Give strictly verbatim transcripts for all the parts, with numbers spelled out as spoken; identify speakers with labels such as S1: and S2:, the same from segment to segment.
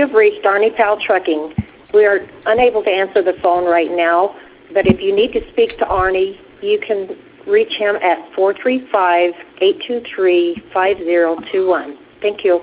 S1: have reached Arnie Powell Trucking. We are unable to answer the phone right now, but if you need to speak to Arnie, you can reach him at four three five, eight two three, five zero two one. Thank you.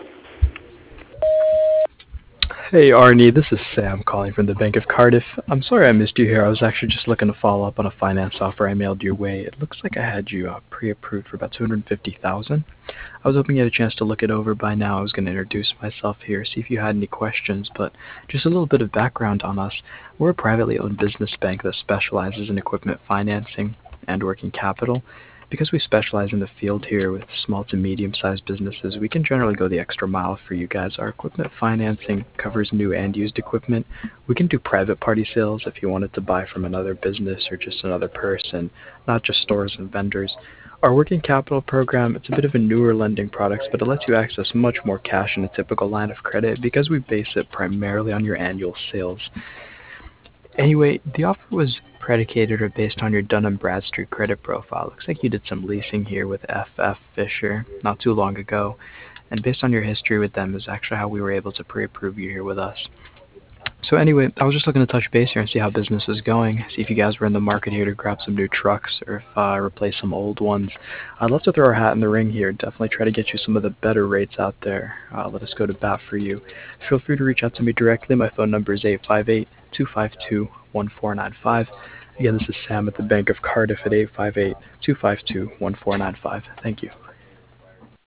S2: Hey Arnie, this is Sam calling from the Bank of Cardiff. I'm sorry I missed you here. I was actually just looking to follow up on a finance offer I mailed your way. It looks like I had you uh, pre-approved for about two hundred fifty thousand dollars. I was hoping you had a chance to look it over by now. I was going to introduce myself here, see if you had any questions, but just a little bit of background on us. We're a privately owned business bank that specializes in equipment financing and working capital. Because we specialize in the field here with small to medium-sized businesses, we can generally go the extra mile for you guys. Our equipment financing covers new and used equipment. We can do private party sales if you wanted to buy from another business or just another person, not just stores and vendors. Our working capital program, it's a bit of a newer lending product, but it lets you access much more cash in a typical line of credit because we base it primarily on your annual sales. Anyway, the offer was predicated or based on your Dun and Bradstreet credit profile. Looks like you did some leasing here with F F Fisher not too long ago, and based on your history with them is actually how we were able to pre-approve you here with us. So anyway, I was just looking to touch base here and see how business is going, see if you guys were in the market here to grab some new trucks or if uh, replace some old ones. I'd love to throw our hat in the ring here, definitely try to get you some of the better rates out there. Uh, let us go to bat for you. Feel free to reach out to me directly. My phone number is eight five eight, two five two, one four nine five. Again, this is Sam at the Bank of Cardiff at eight five eight, two five two, one four nine five. Thank you.